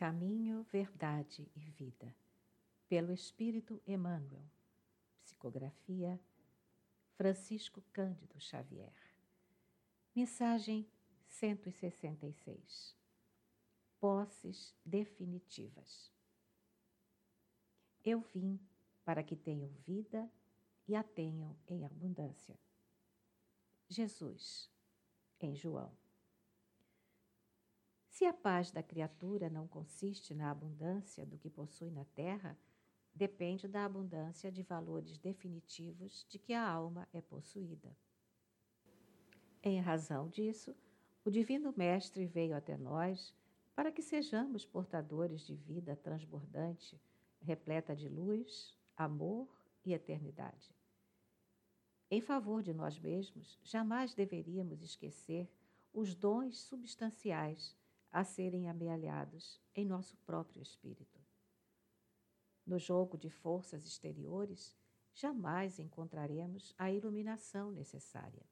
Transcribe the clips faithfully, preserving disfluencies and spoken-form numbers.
Caminho, Verdade e Vida, pelo Espírito Emmanuel. Psicografia, Francisco Cândido Xavier. Mensagem cento e sessenta e seis. Posses definitivas. Eu vim para que tenham vida e a tenham em abundância. Jesus, em João. Se a paz da criatura não consiste na abundância do que possui na terra, depende da abundância de valores definitivos de que a alma é possuída. Em razão disso, o Divino Mestre veio até nós para que sejamos portadores de vida transbordante, repleta de luz, amor e eternidade. Em favor de nós mesmos, jamais deveríamos esquecer os dons substanciais a serem amealhados em nosso próprio espírito. No jogo de forças exteriores, jamais encontraremos a iluminação necessária.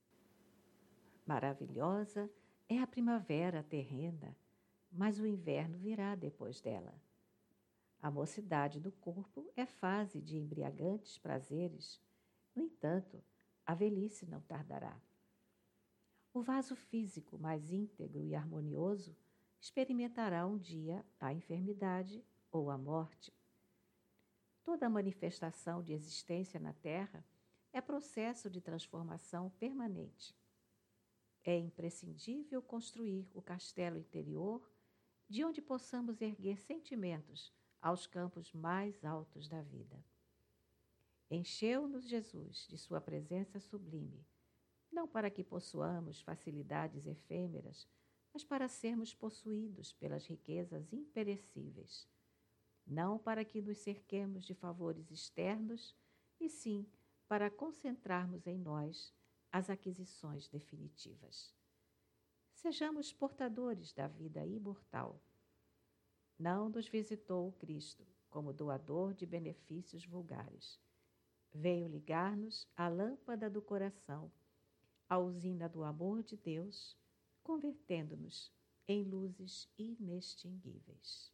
Maravilhosa é a primavera terrena, mas o inverno virá depois dela. A mocidade do corpo é fase de embriagantes prazeres, no entanto, a velhice não tardará. O vaso físico mais íntegro e harmonioso experimentará um dia a enfermidade ou a morte. Toda manifestação de existência na Terra é processo de transformação permanente. É imprescindível construir o castelo interior de onde possamos erguer sentimentos aos campos mais altos da vida. Encheu-nos Jesus de sua presença sublime, não para que possuamos facilidades efêmeras, mas para sermos possuídos pelas riquezas imperecíveis. Não para que nos cerquemos de favores externos, e sim para concentrarmos em nós as aquisições definitivas. Sejamos portadores da vida imortal. Não nos visitou o Cristo como doador de benefícios vulgares. Veio ligar-nos à lâmpada do coração, a usina do amor de Deus, convertendo-nos em luzes inextinguíveis.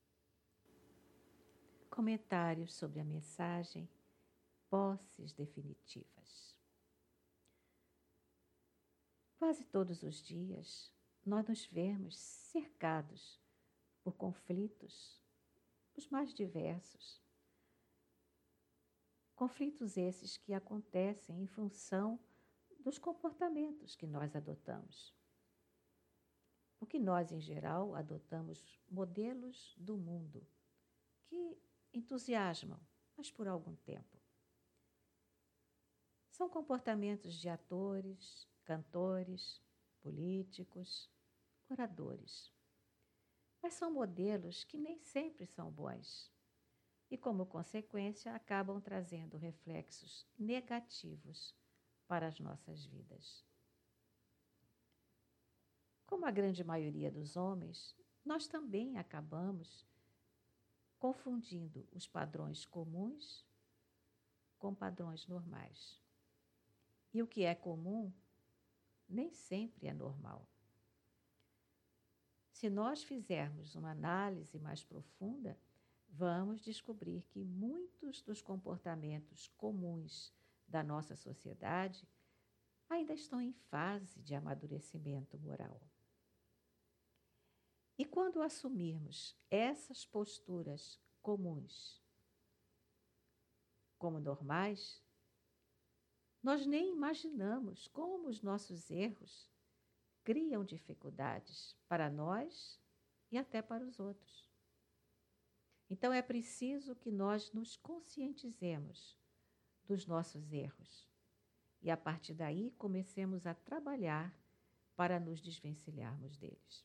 Comentários sobre a mensagem Posses definitivas. Quase todos os dias, nós nos vemos cercados por conflitos, os mais diversos. Conflitos esses que acontecem em função dos comportamentos que nós adotamos. Porque nós, em geral, adotamos modelos do mundo que entusiasmam, mas por algum tempo. São comportamentos de atores, cantores, políticos, oradores. Mas são modelos que nem sempre são bons e, como consequência, acabam trazendo reflexos negativos para as nossas vidas. Como a grande maioria dos homens, nós também acabamos confundindo os padrões comuns com padrões normais. E o que é comum nem sempre é normal. Se nós fizermos uma análise mais profunda, vamos descobrir que muitos dos comportamentos comuns da nossa sociedade ainda estão em fase de amadurecimento moral. E quando assumirmos essas posturas comuns como normais, nós nem imaginamos como os nossos erros criam dificuldades para nós e até para os outros. Então é preciso que nós nos conscientizemos dos nossos erros e a partir daí comecemos a trabalhar para nos desvencilharmos deles.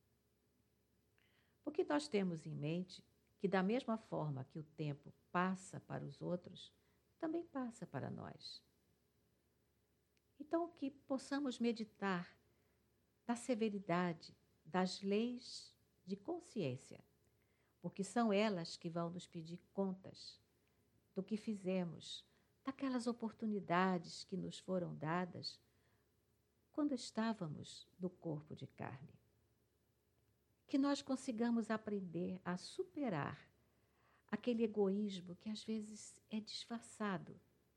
Porque nós temos em mente que da mesma forma que o tempo passa para os outros, também passa para nós. Então que possamos meditar na severidade das leis de consciência, porque são elas que vão nos pedir contas do que fizemos, daquelas oportunidades que nos foram dadas quando estávamos no corpo de carne. que nós consigamos aprender a superar aquele egoísmo que às vezes é disfarçado,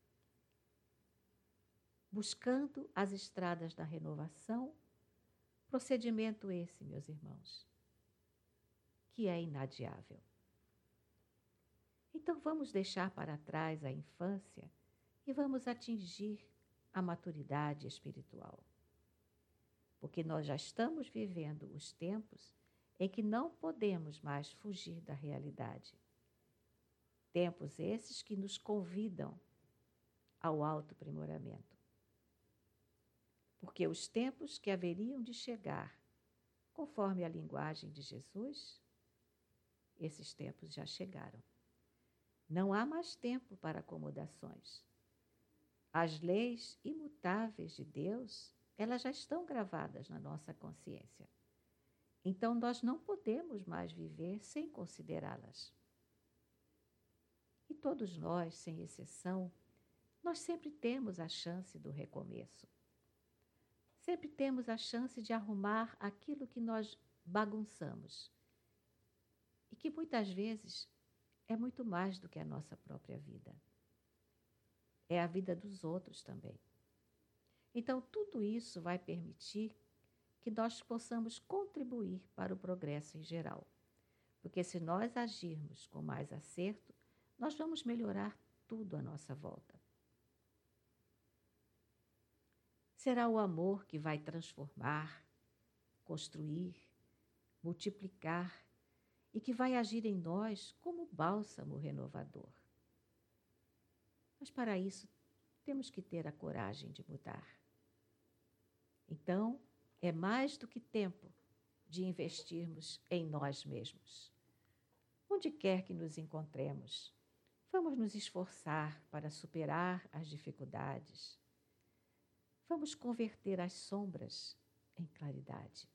buscando as estradas da renovação, procedimento esse, meus irmãos, que é inadiável. Então vamos deixar para trás a infância e vamos atingir a maturidade espiritual. Porque nós já estamos vivendo os tempos em que não podemos mais fugir da realidade. Tempos esses que nos convidam ao autoaprimoramento. Porque os tempos que haveriam de chegar, conforme a linguagem de Jesus, esses tempos já chegaram. Não há mais tempo para acomodações. As leis imutáveis de Deus, elas já estão gravadas na nossa consciência. Então, nós não podemos mais viver sem considerá-las. E todos nós, sem exceção, nós sempre temos a chance do recomeço. Sempre temos a chance de arrumar aquilo que nós bagunçamos. E que muitas vezes é muito mais do que a nossa própria vida. É a vida dos outros também. Então, tudo isso vai permitir que nós possamos contribuir para o progresso em geral. Porque se nós agirmos com mais acerto, nós vamos melhorar tudo à nossa volta. Será o amor que vai transformar, construir, multiplicar e que vai agir em nós como bálsamo renovador. Mas para isso, temos que ter a coragem de mudar. Então, é mais do que tempo de investirmos em nós mesmos. Onde quer que nos encontremos, vamos nos esforçar para superar as dificuldades. Vamos converter as sombras em claridade.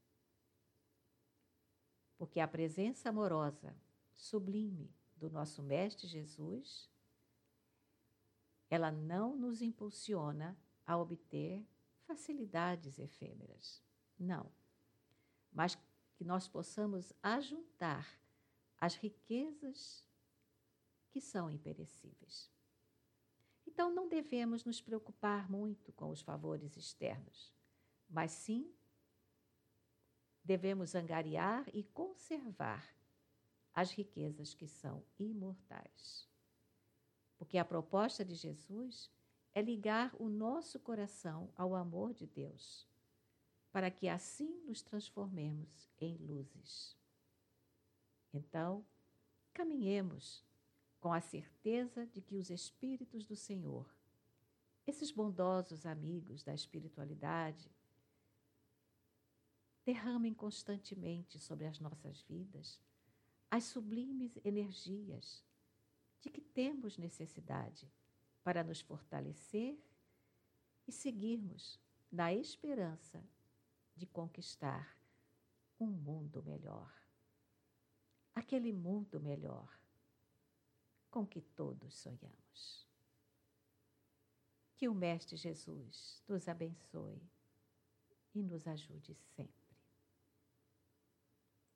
Porque a presença amorosa, sublime do nosso Mestre Jesus, ela não nos impulsiona a obter facilidades efêmeras. Não. Mas que nós possamos ajuntar as riquezas que são imperecíveis. Então, não devemos nos preocupar muito com os favores externos, mas sim devemos angariar e conservar as riquezas que são imortais. Porque a proposta de Jesus é ligar o nosso coração ao amor de Deus, para que assim nos transformemos em luzes. Então, caminhemos com a certeza de que os Espíritos do Senhor, esses bondosos amigos da espiritualidade, derramem constantemente sobre as nossas vidas as sublimes energias de que temos necessidade para nos fortalecer e seguirmos na esperança de conquistar um mundo melhor. Aquele mundo melhor com que todos sonhamos. Que o Mestre Jesus nos abençoe e nos ajude sempre.